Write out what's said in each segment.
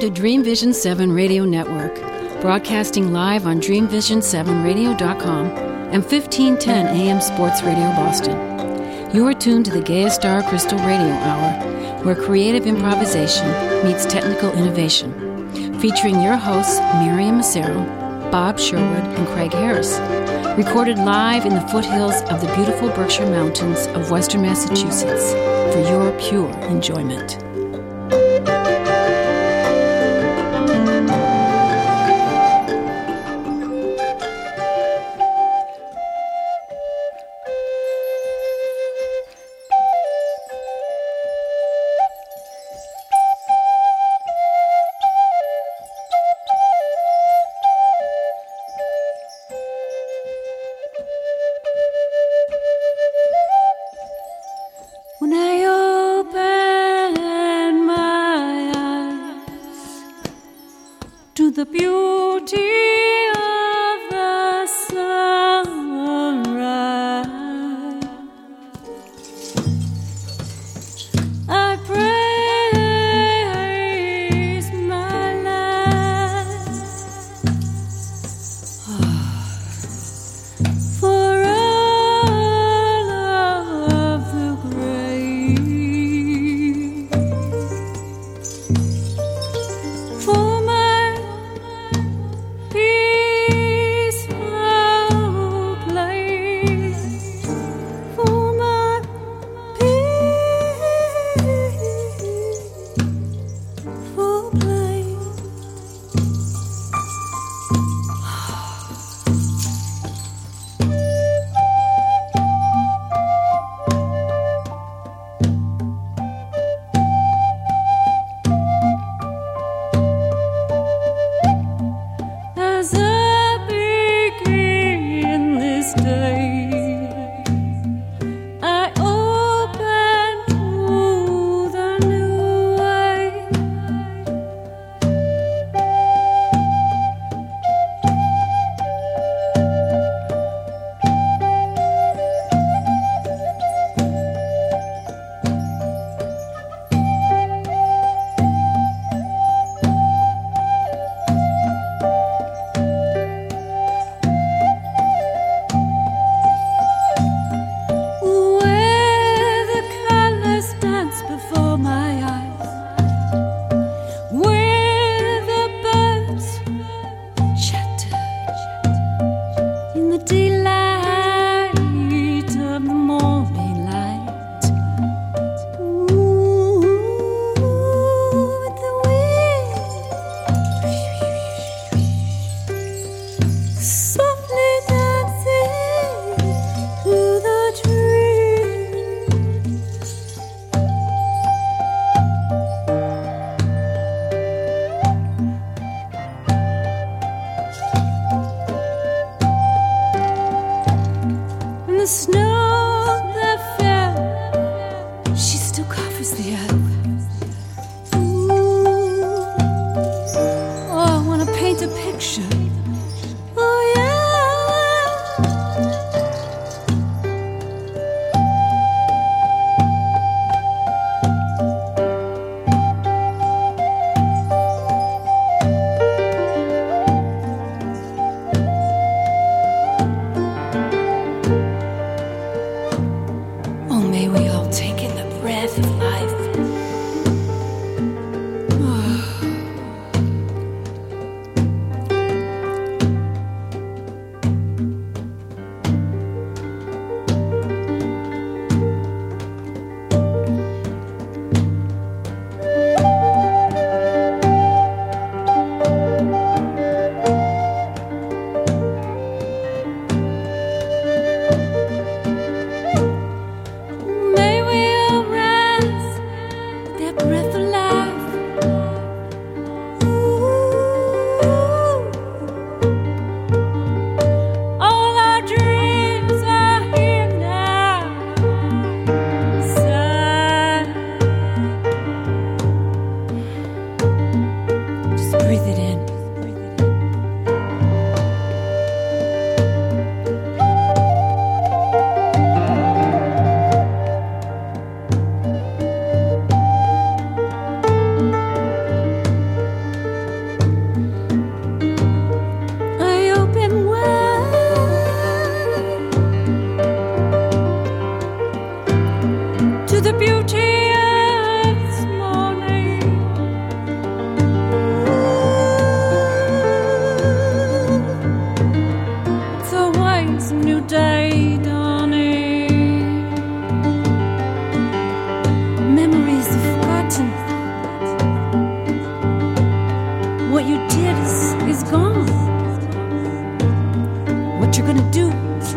the Dream Vision 7 radio network, broadcasting live on dreamvision7radio.com and 1510 AM Sports Radio Boston. You are tuned to the Gaia Star Crystal Radio Hour, where creative improvisation meets technical innovation, featuring your hosts Miriam Massaro, Bob Sherwood, and Craig Harris, recorded live in the foothills of the beautiful Berkshire Mountains of Western Massachusetts for your pure enjoyment.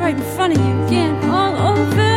right in front of you again, all over again.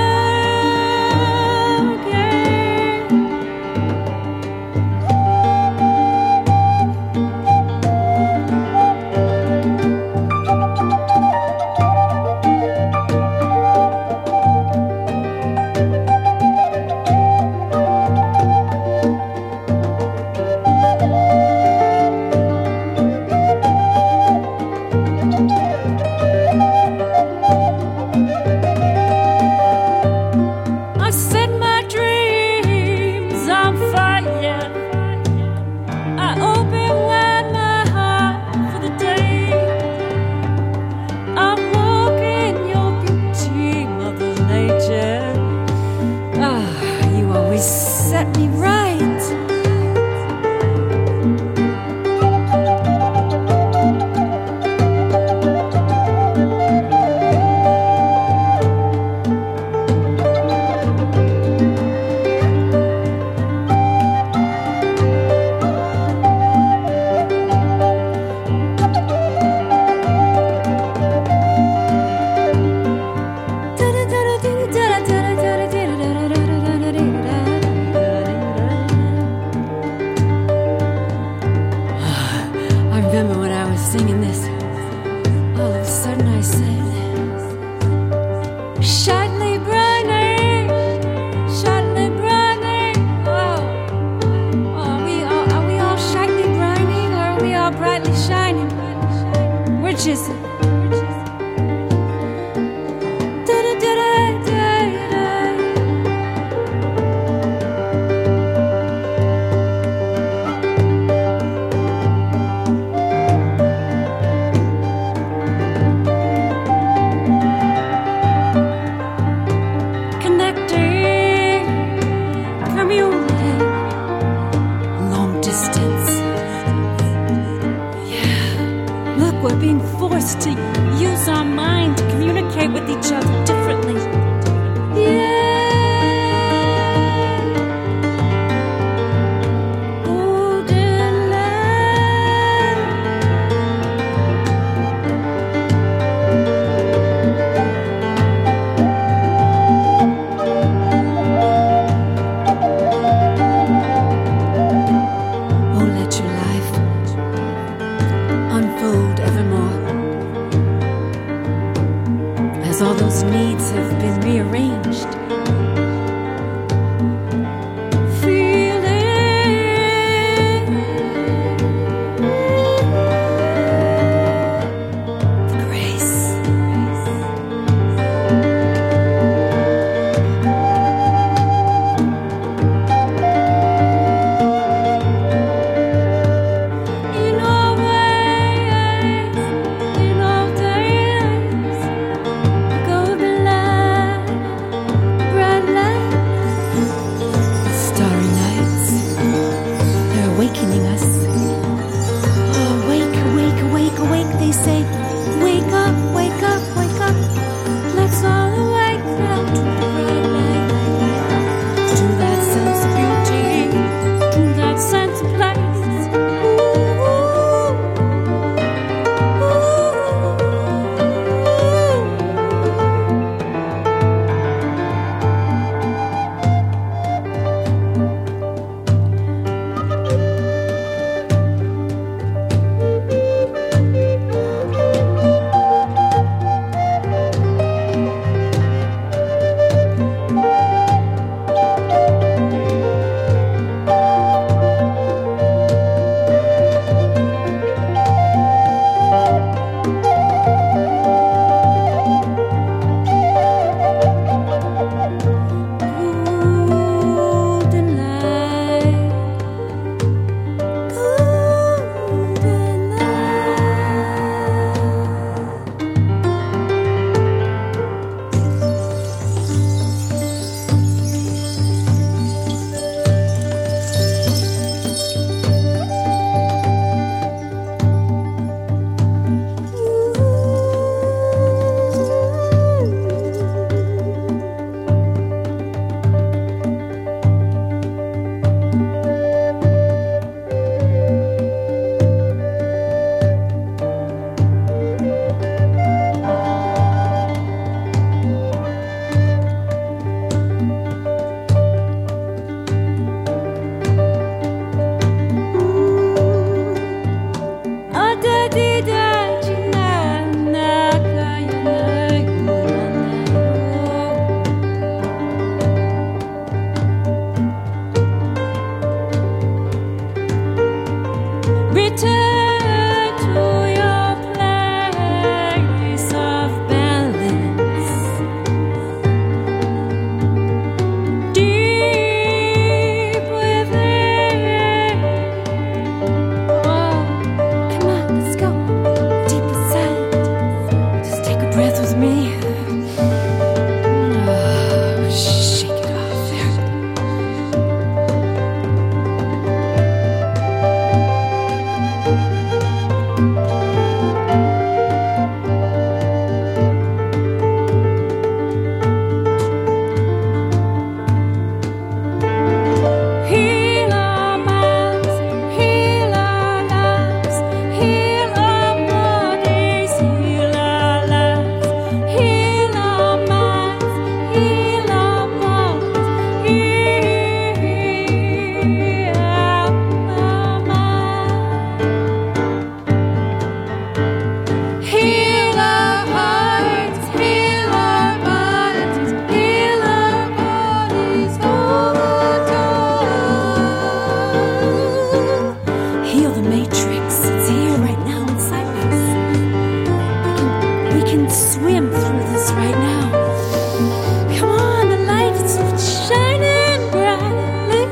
can swim through this right now. Come on, the lights are shining brightly.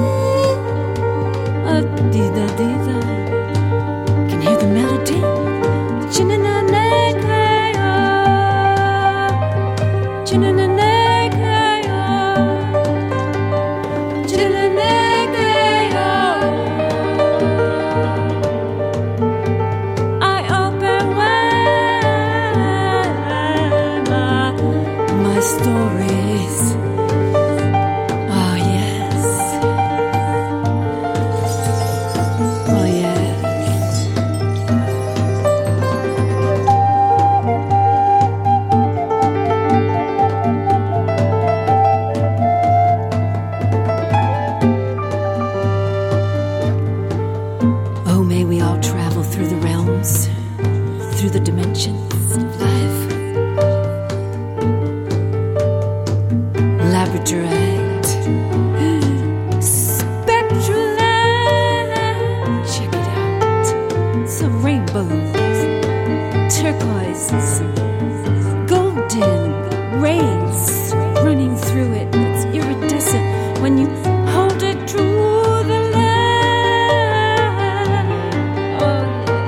Dee-da-dee-da. Can hear the melody. Chin-na-na-na-ka-yo. Chin-na-na-na-ka-yo. Chin-na-na-na-ka-yo. I open wide my stories. Oh yes. Oh yes. Oh, may we all travel through the realms, through the dimensions of life. Labradorite, spectral light. Check it out. Some rainbows, turquoises, golden rays running through it. It's iridescent when you hold it through the light. Oh,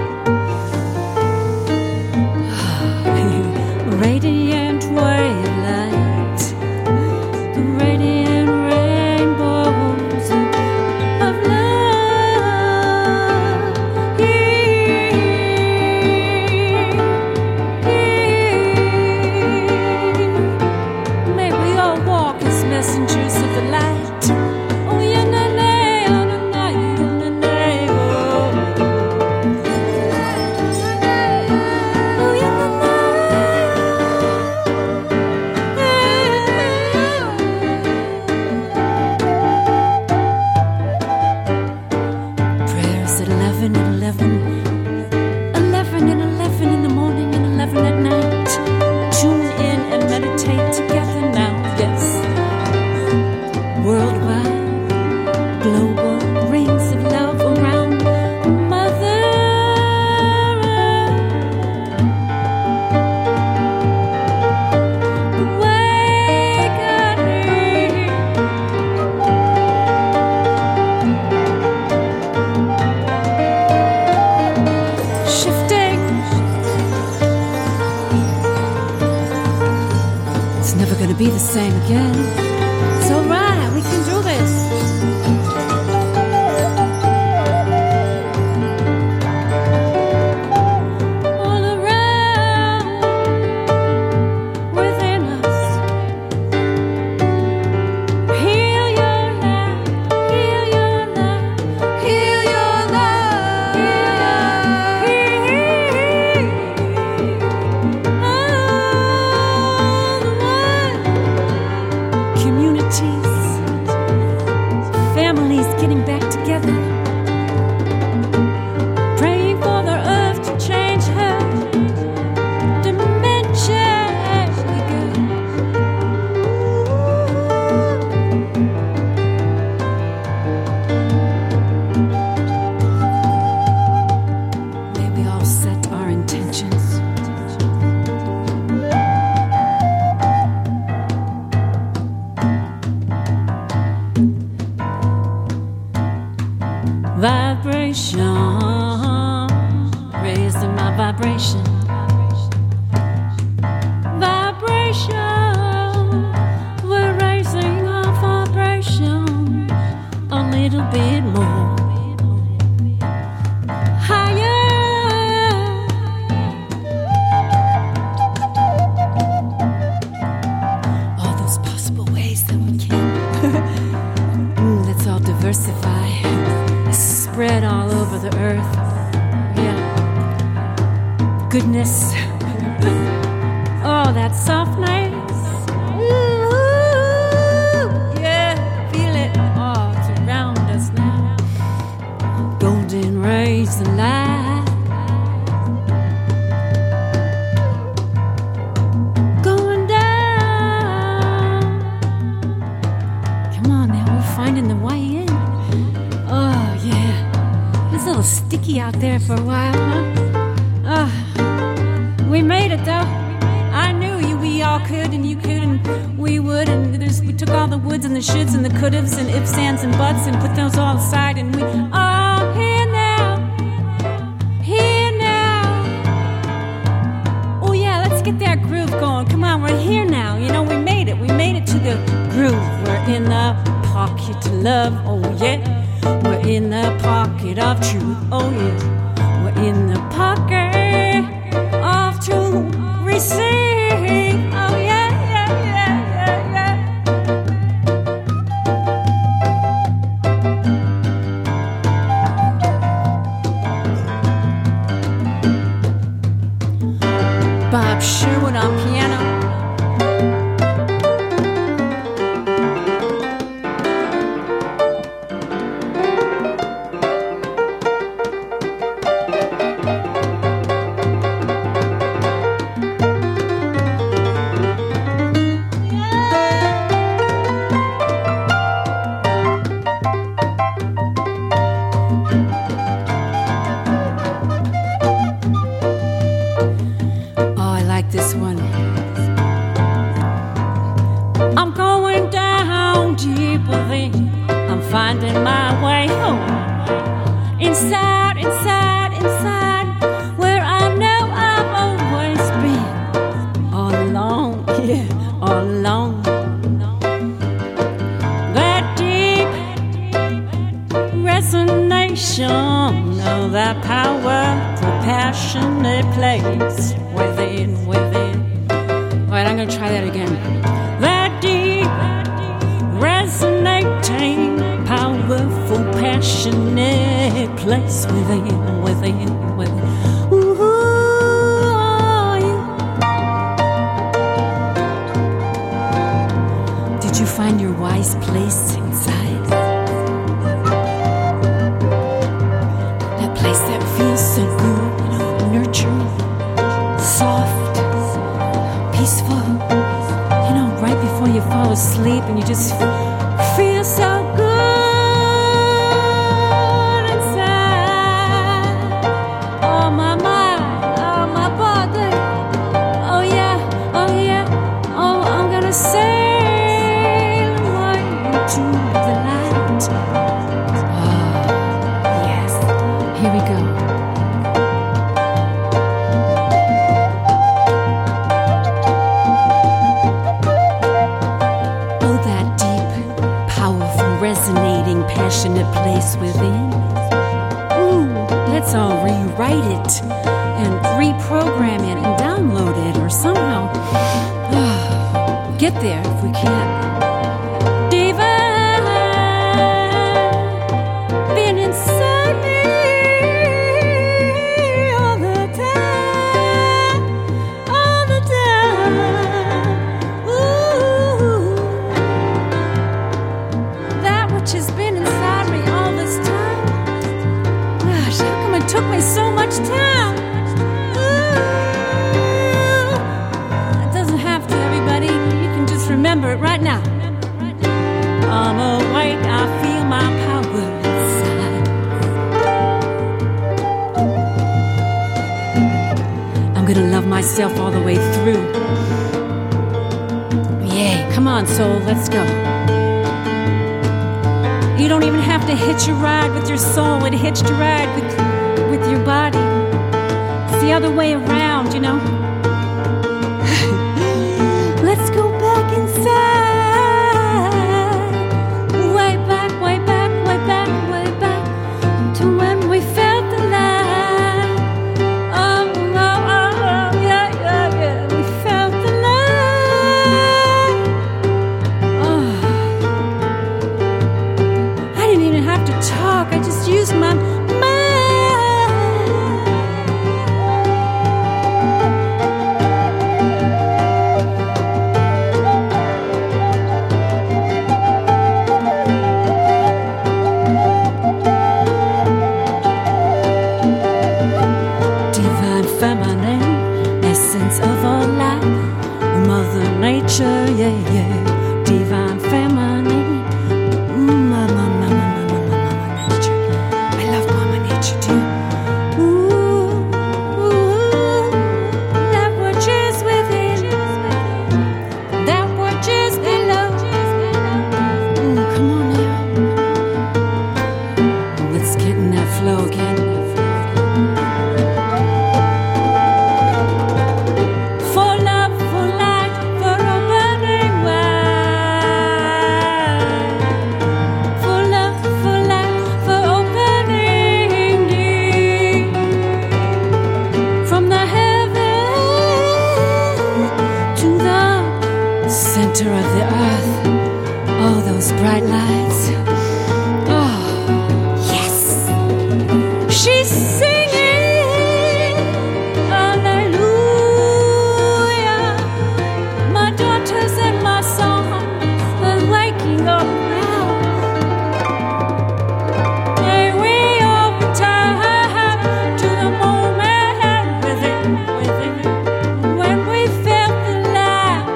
yeah. Radiant twilight, radiant rainbows of love. May we all walk as messengers of the light. Oh, yeah, na na, oh, na na, oh, na na, oh. Oh, yeah, na na. Prayers at 11 and 11, 11 and 11 in the morning and 11 at night. Tune in and meditate together now, yes. Worldwide, global rings of love around Mother Earth. Awakening. Shifting. It's never gonna be the same again. It's alright, we can do this. All around, within us. Heal your life, heal your life, heal your life. All the way. Communities, families getting back together, praying for the earth to change her dimension. We go. May we all set our intentions. Vibration, raising my vibration. Vibration, we're raising our vibration a little bit more. Higher. All those possible ways that we can. Let's all diversify. Spread all over the earth. Yeah. Goodness. Oh, that softness. Ooh, yeah, feel it. Oh, it's around us now. Golden rays of light. Going down. Come on now, we're finding the way in. Oh, yeah. It's a little sticky out there for a while, huh? We made it though. I knew we all could, and you could, and we would. And we took all the woulds and the shoulds and the could-haves and ifs, ands, and buts, and put those all aside. And we are here now, here now. Oh yeah, let's get that groove going. Come on, we're here now. You know, we made it. We made it to the groove. We're in the pocket of love. Oh yeah, we're in the pocket of truth. Oh yeah, we're in the pocket of truth. Receive. Oh yeah, yeah, yeah, yeah, yeah. Bob Sherwood on piano. Finding my way home, inside, inside, inside, where I know I've always been, all alone, yeah, all alone. That deep resonation of that powerful, passionate place within, within. All right, I'm gonna try that again. That deep resonating, powerful, passionate place within, within, within. Ooh, yeah. Did you find your wise place inside? That place that feels so good, you know, nurturing, soft, peaceful. You know, right before you fall asleep and you just feel so good. Sail away to the light. Ah, yes. Here we go. Oh, that deep, powerful, resonating, passionate place within. Ooh, let's all rewrite it and reprogram it and download it or somehow get there if we can. Divine, been inside me all the time, all the time. Ooh, that which has been inside me all this time. Gosh, how come it took me so much time? Remember it right now. I'm awake, I feel my power inside. I'm gonna love myself all the way through. Yay, come on, soul, let's go. You don't even have to hitch a ride with your soul. It hitched a ride with your body. It's the other way around, you know. Let's go back inside, way back, way back, way back, way back, to when we felt the light. Oh, oh, oh, oh, yeah, yeah, yeah, we felt the light. Oh, I didn't even have to talk, I just used my mind. Nature, yeah, yeah, divine feminine. Mama nature. I love Mama Nature too. Ooh, that center of the earth. Oh, those bright lights. Oh, yes. She's singing hallelujah. My daughters and my son are waking up now. May we all return to the moment within when we felt the light.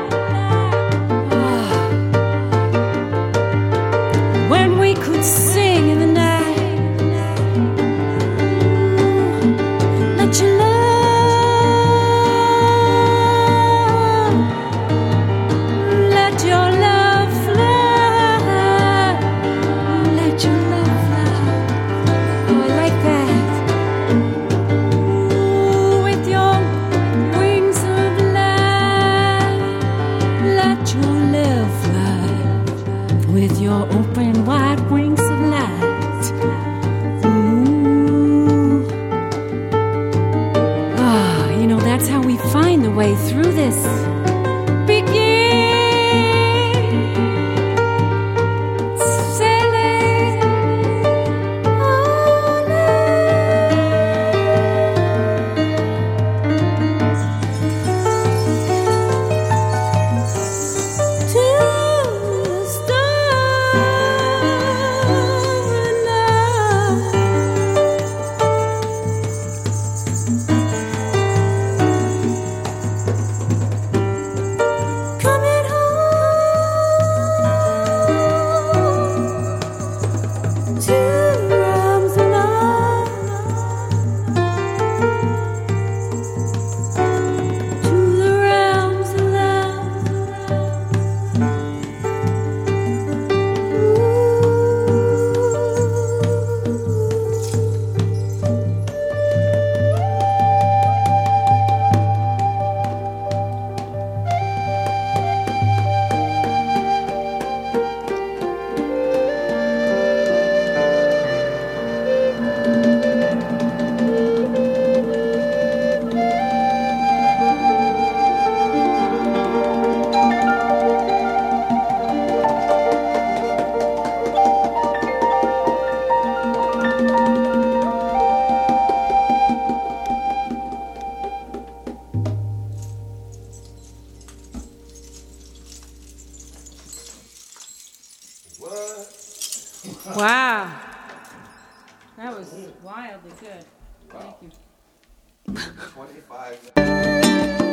When we could sing in the night. Let your love, let your love fly. Let your love fly. Oh, I like that. Ooh, with your wings of light, let your love fly. With your open wide wings of light. Ooh. Ah, you know, that's how we find the way through this. Begin sailing on to the starry night. Coming home to the realms of love, to the realms of love. Wow. That was wildly good. Thank you. 25.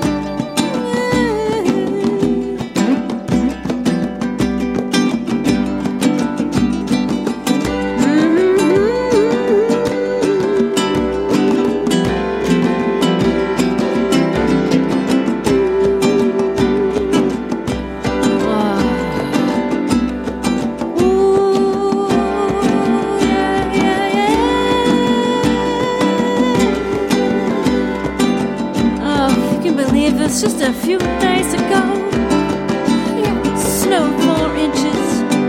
It's just a few days ago. Snow 4 inches.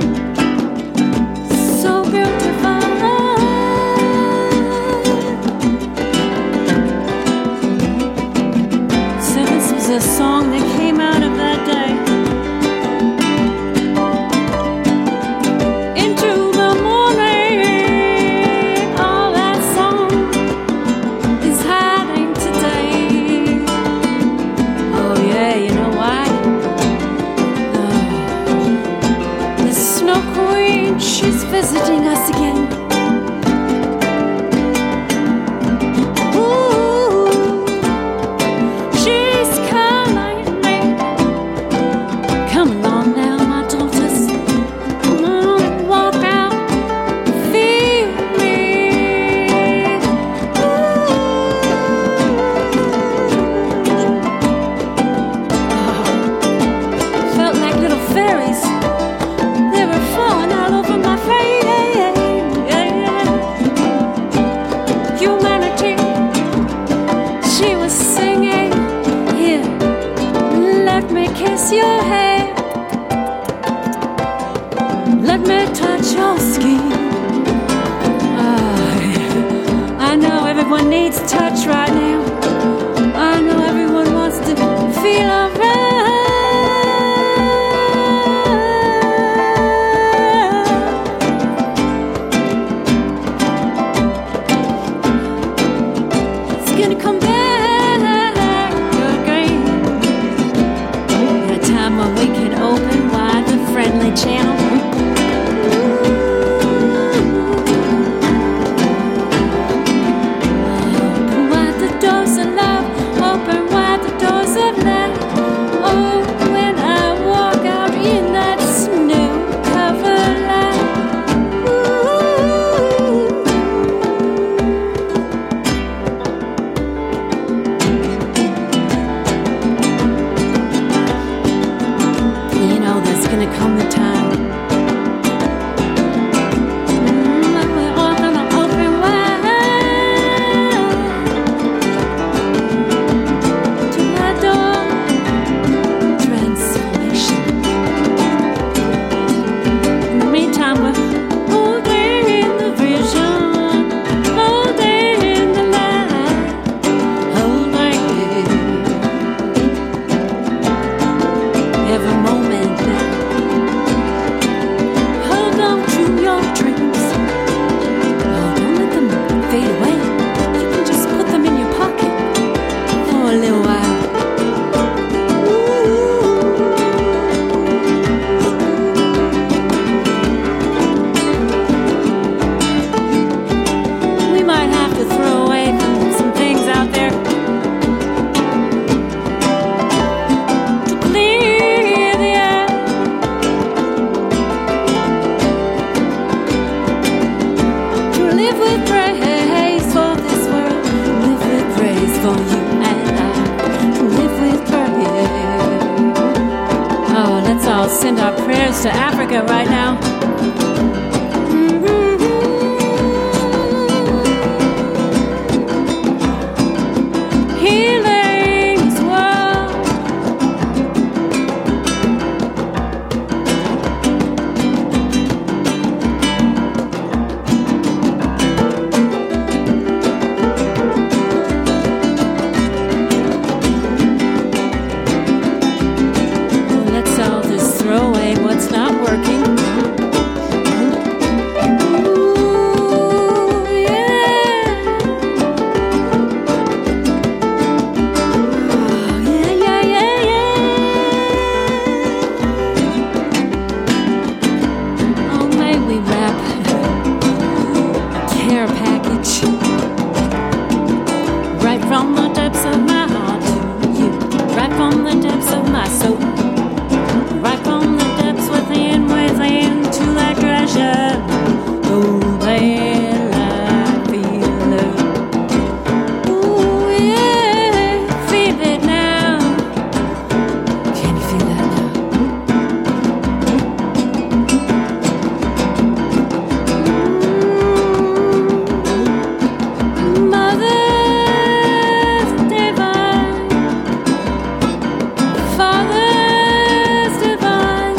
So beautiful. So this was a song that came out of that day. Into the morning. Oh, that song is hiding today. Oh yeah, you know why? The Snow Queen, she's visiting us again. Ooh, she's coming. Come along now, my daughters. Come on, walk out, feel me. Felt like little fairies. They were falling all over my face. Humanity, she was singing. Here, let me kiss your hair. Let me touch your skin. I know everyone needs touch right now. I know everyone wants to feel alright. come the time. We're all gonna open wide to my door. Transformation. In the meantime, we're holding in the vision, holding in the light, holding every moment now. Hold on to your dreams. Oh, don't let them fade away. You can just put them in your pocket for a little while. We might have to throw away some things out there to clear the air. To live with praise for this world, live with praise for you and I. To live with praise. Oh, let's all send our prayers to Africa right now. Healing this world. Let's all just throw away what's not working. Ooh, yeah. Oh, yeah, yeah, yeah, yeah. Oh, may we wrap a care package right from the depths of my heart to you, right from the depths of my soul, right from the depths within to that treasure. Oh, well, I feel it. Ooh, yeah, feel it now. Can you feel that now? Mother's divine, Father's divine,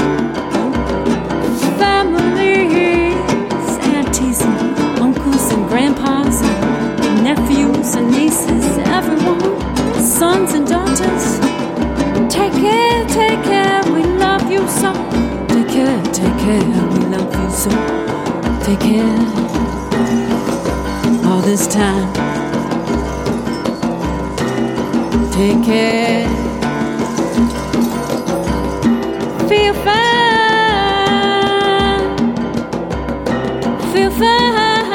families, aunties and uncles and grandpas and nephews and nieces, everyone, sons and daughters. Take care, we love you so. Take care, we love you so. Take care. All this time. Take care. Feel fine. Feel fine.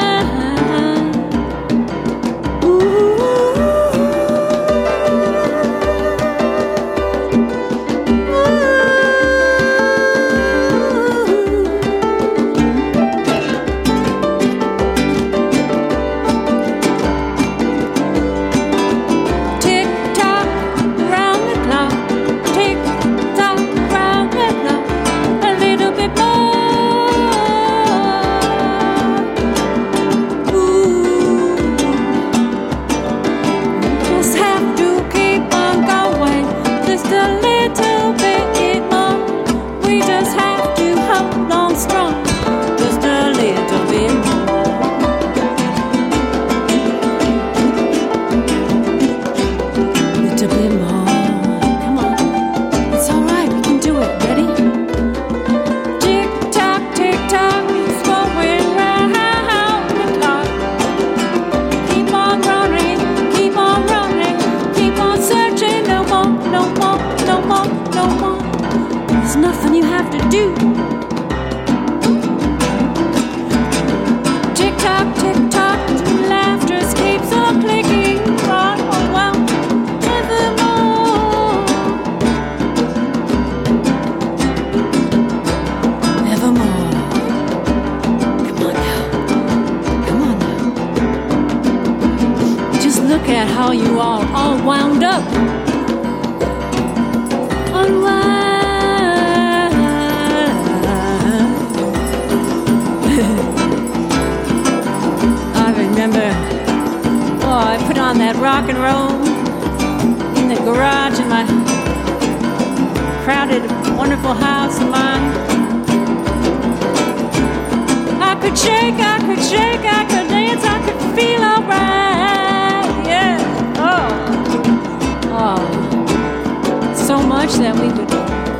Tick tock, round the clock. Tick tock, round the clock. A little bit more. Ooh, just have to keep on going. Just a little bit more. We just have to hold on strong. Just a little bit more. Little bit more. Come on. It's all right. We can do it. Ready? Tick tock, it's going round the clock. Keep on running, keep on searching. No more, no more, no more, no more. There's nothing you have to do. Tick tock, laughter keeps on clicking. Round around, evermore, evermore. Come on now. Just look at how you all wound up. Unwind. rock and roll in the garage in my crowded, wonderful house of mine. I could shake, I could dance, I could feel alright, yeah. Oh, so much that we would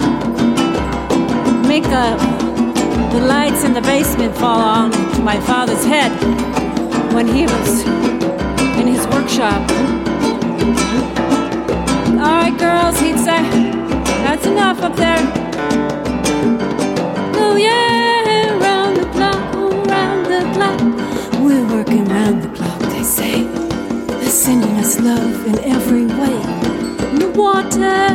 make the lights in the basement fall on my father's head when he was in his workshop. All right, girls, he'd say, that's enough up there. Oh yeah, round the clock, we're working round the clock, they say. They're sending us love in every way. In the water,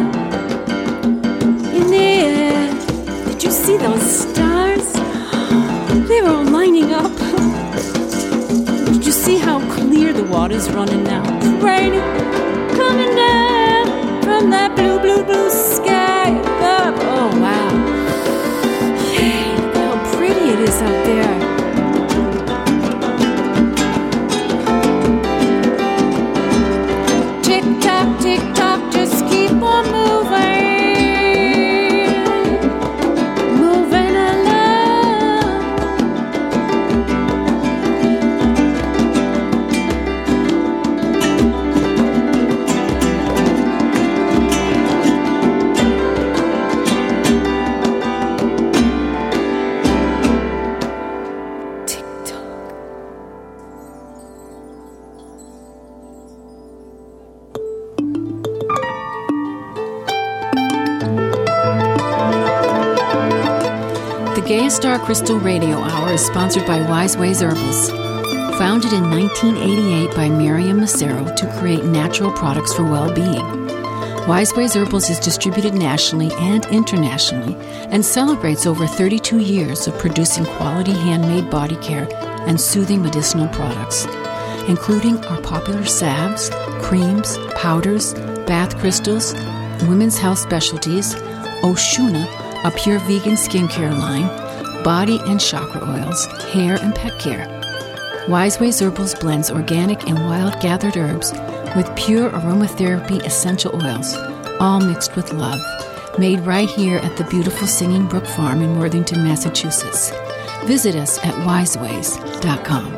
in the air. Did you see those stars? They were all lining up. Did you see how clear the water's running now? It's raining, coming down from that blue, blue, blue sky above. Oh, wow. Hey, look how pretty it is out there. Tick tock, just keep on moving, moving along. Tick tock. The Gaia Star Crystal Radio Hour is sponsored by Wise Ways Herbals. Founded in 1988 by Miriam Massaro to create natural products for well-being. Wise Ways Herbals is distributed nationally and internationally and celebrates over 32 years of producing quality handmade body care and soothing medicinal products, including our popular salves, creams, powders, bath crystals, women's health specialties, Oshuna, a pure vegan skincare line, body and chakra oils, hair and pet care. Wise Ways Herbals blends organic and wild gathered herbs with pure aromatherapy essential oils, all mixed with love. Made right here at the beautiful Singing Brook Farm in Worthington, Massachusetts. Visit us at wiseways.com.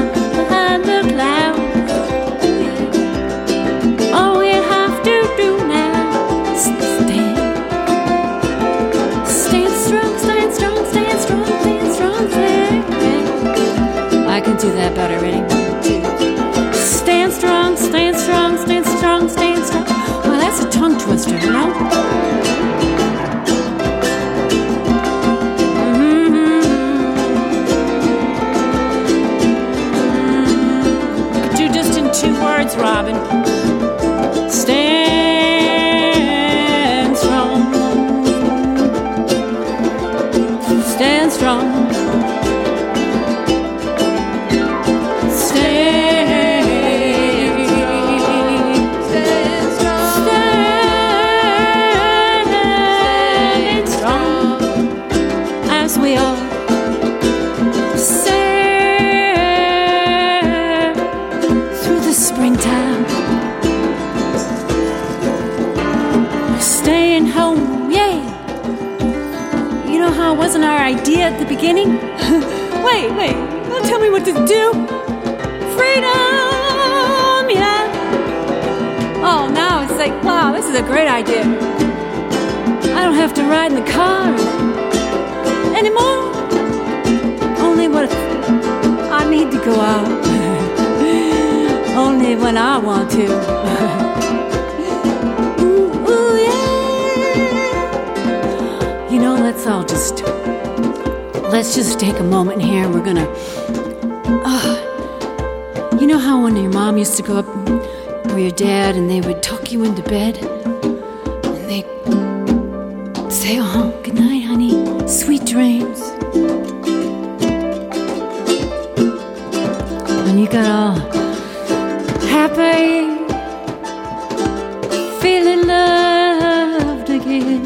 Behind the clouds. All we have to do now strong. We all sail through the springtime. We're staying home, yeah. You know how it wasn't our idea at the beginning? wait, don't tell me what to do. Freedom, yeah. Oh, now it's like, wow, this is a great idea. I don't have to ride in the car anymore. Only when I need to go out. Only when I want to. Ooh, yeah. You know, let's just take a moment here and we're gonna you know how when your mom used to go up or your dad and they would tuck you into bed and they'd say, oh, good night, honey. Sweet dreams. When you got all happy, feeling loved again.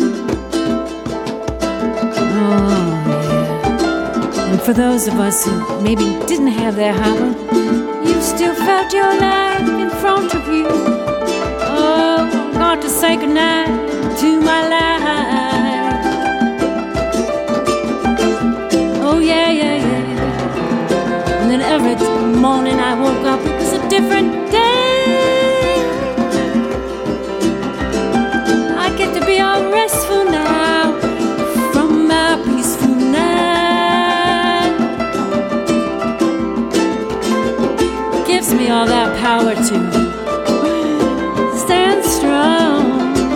Oh, yeah. And for those of us who maybe didn't have that happen, you still felt your life in front of you. Oh, I got to say goodnight to my life. And then every morning I woke up, it was a different day. I get to be all restful now from my peaceful night. Gives me all that power to stand strong.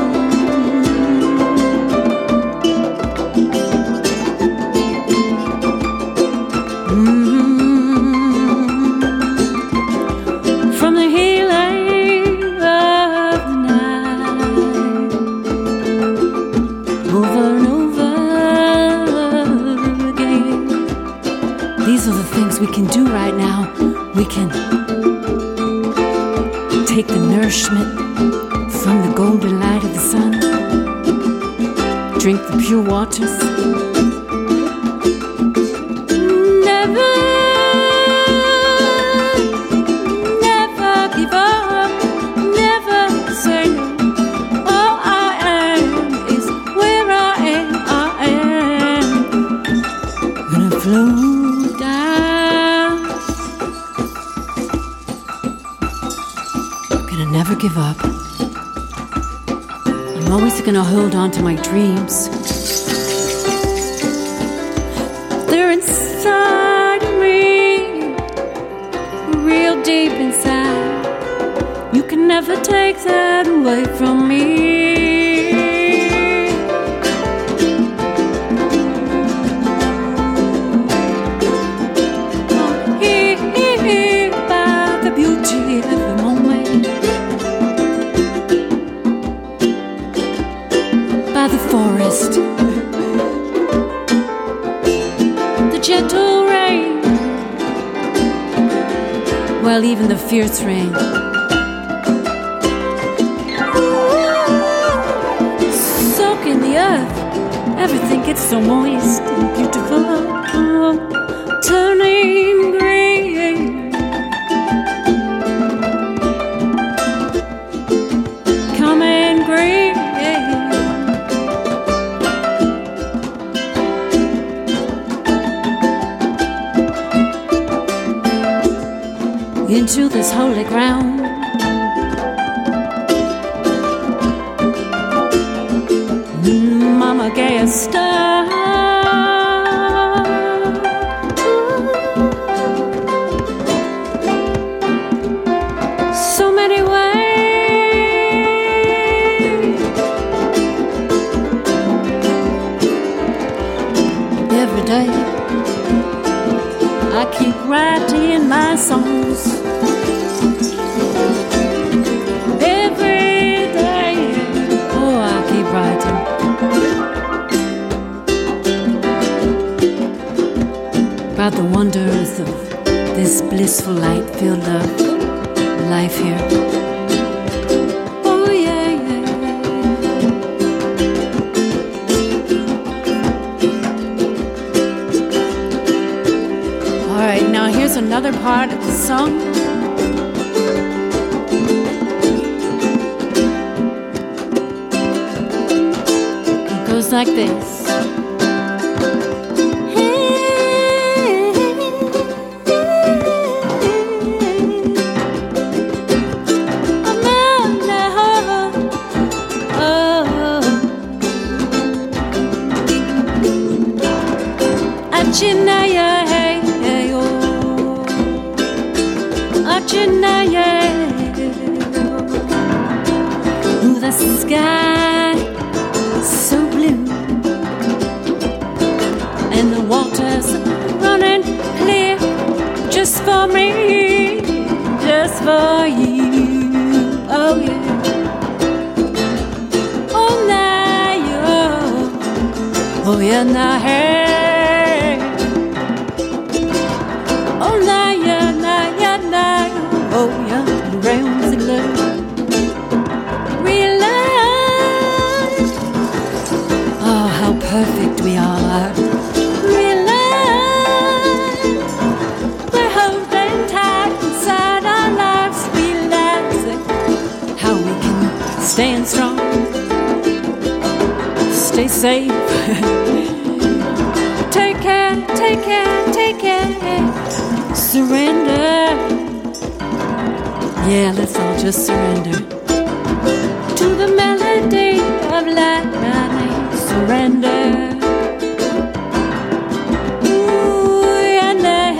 We can do right now. We can take the nourishment from the golden light of the sun, drink the pure waters, never give up, never say no. All I am is where I am. Gonna float down. Never give up. I'm always gonna hold on to my dreams. They're inside of me, real deep inside. You can never take that away from me. Here by the beauty of the moment. The forest, the gentle rain, well, even the fierce rain. Soak in the earth, everything gets so moist and beautiful, turning green. Coming green. Into this holy ground, Mama gave a star. So many ways. Every day I keep writing my songs. Every day, oh, I keep writing. about the wonders of this blissful light-filled life here. Oh yeah, yeah. All right, now here's another part of the song. It goes like this. Ooh, the sky so blue, and the water's running clear, just for me, just for you. Oh yeah. Oh now, oh yeah, now hey. Oh now, yeah, now, yeah, now. Oh yeah, the realms of love. Realize, oh how perfect we all are. Realize, we're holding tight inside our lives. Realizing how we can stand strong, stay safe. Take care, take care, take care. Surrender. Yeah, let's all just surrender to the melody of life. Surrender. Ooh, yeah,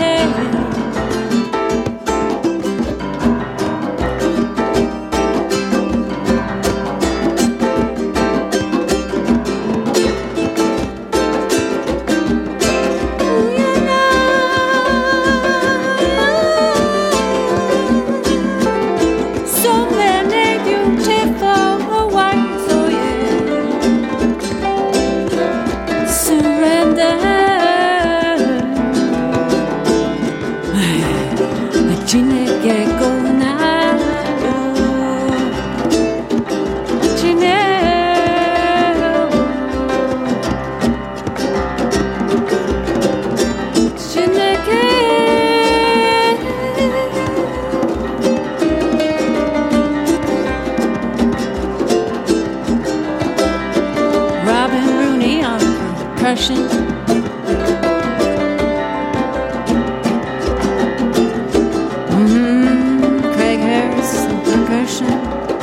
Craig Harris on percussion.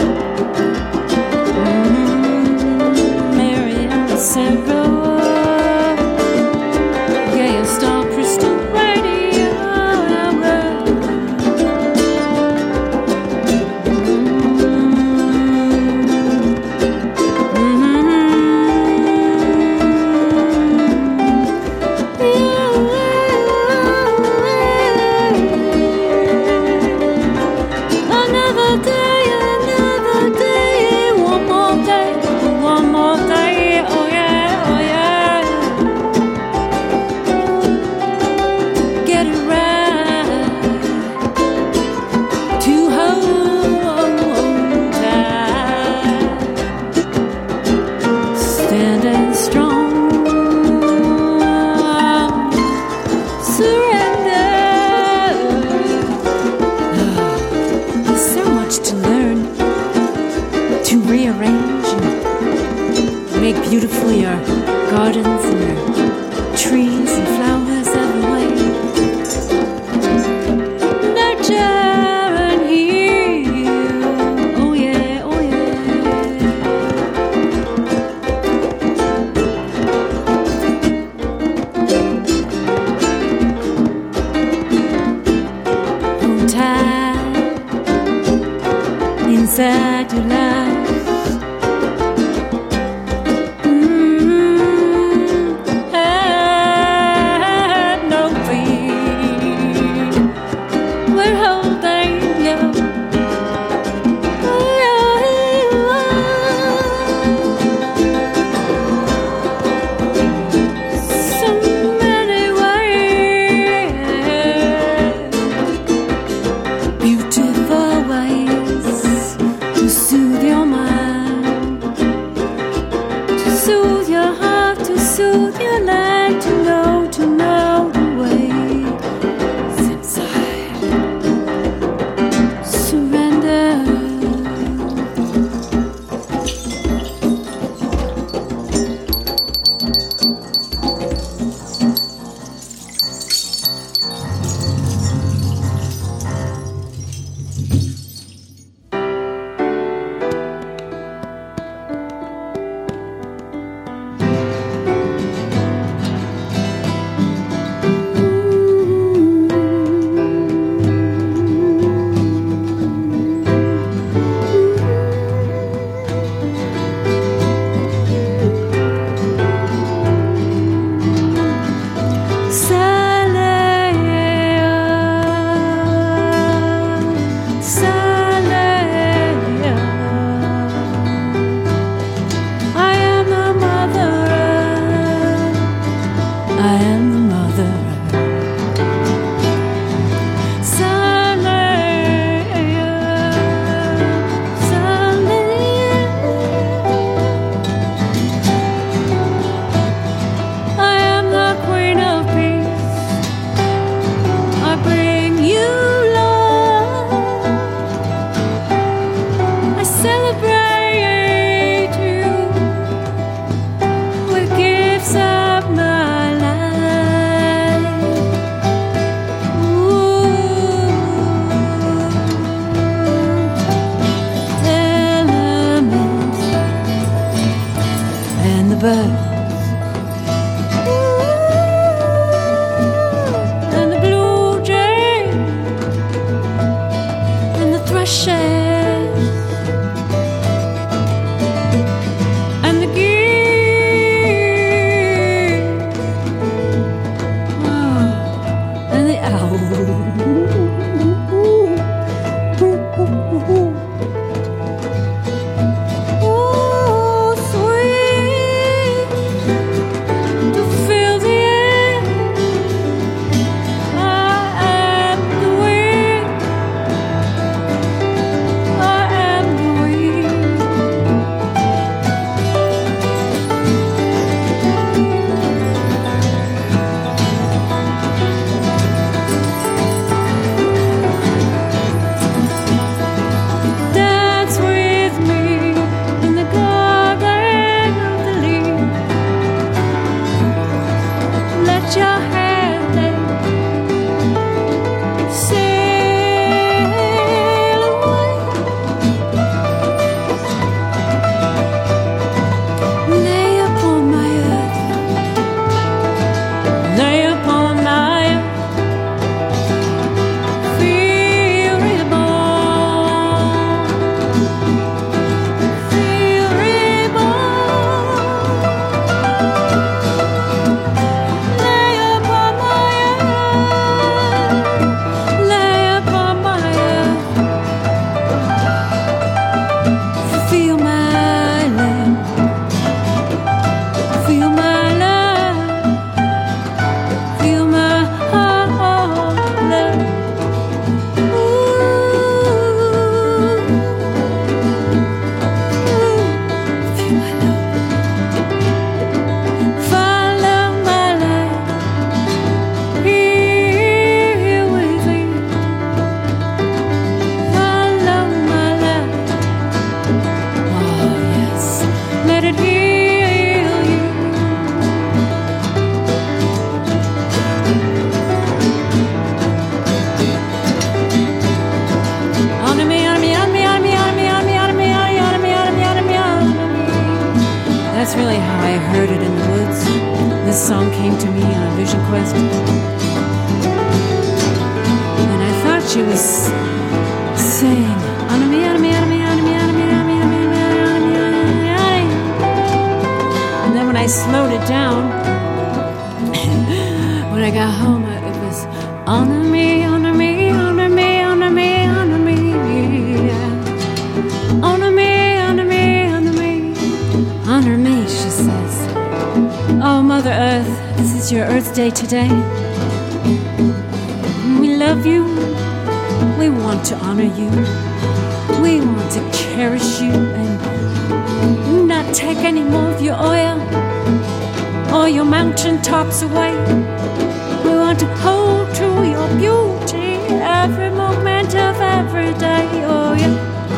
Marianne Macero. Gaia Star Crystal Radio. Beautiful your gardens and your trees and flowers everywhere. Nurture and heal. Oh yeah, oh yeah. Hold tight inside your life. soothe your land to know the ways inside. Surrender. Day today. We love you. We want to honor you. We want to cherish you and not take any more of your oil. or your mountain tops away. We want to hold to your beauty every moment of every day. Oh yeah.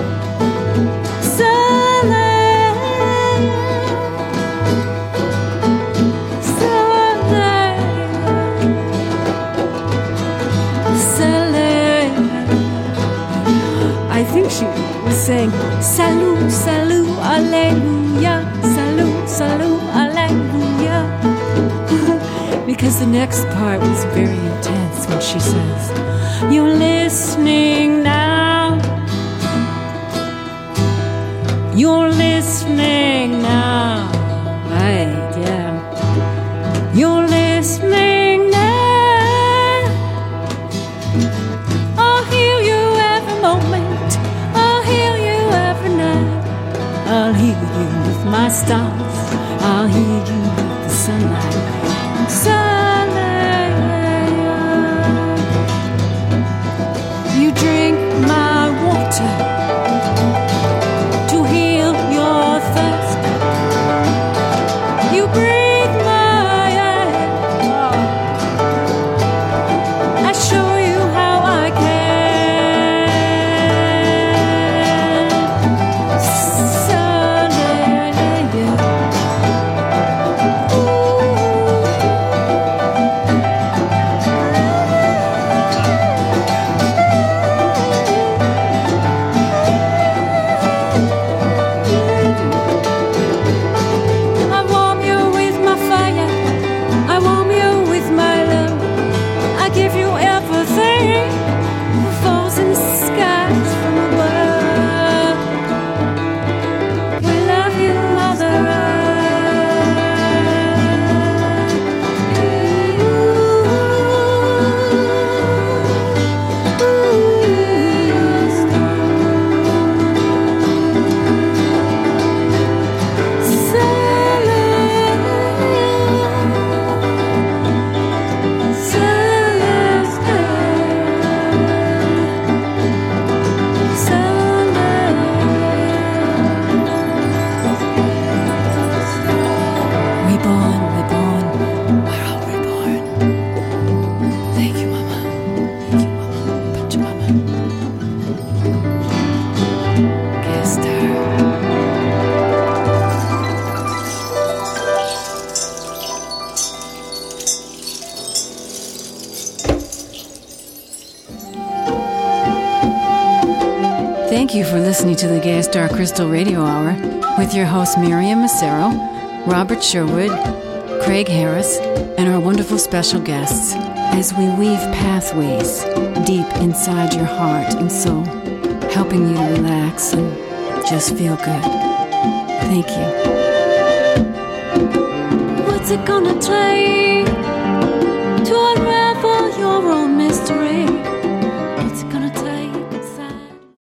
I think she was saying salut, salut, alleluia, salut, salut, alleluia. Because the next part was very intense when she says, you're listening now. You're listening now. Right, yeah. You're listening now. I'll hear you every moment. I'll hear you every night. I'll hear you with my stars. I'll hear you with the sunlight. You drink my water to heal your thirst. You breathe my air. I show you how I can. Thank you for listening to the Gay Star Crystal Radio Hour with your hosts Miriam Massaro, Robert Sherwood, Craig Harris, and our wonderful special guests as we weave pathways deep inside your heart and soul, helping you to relax and just feel good. Thank you. What's it gonna take to unravel your own mystery?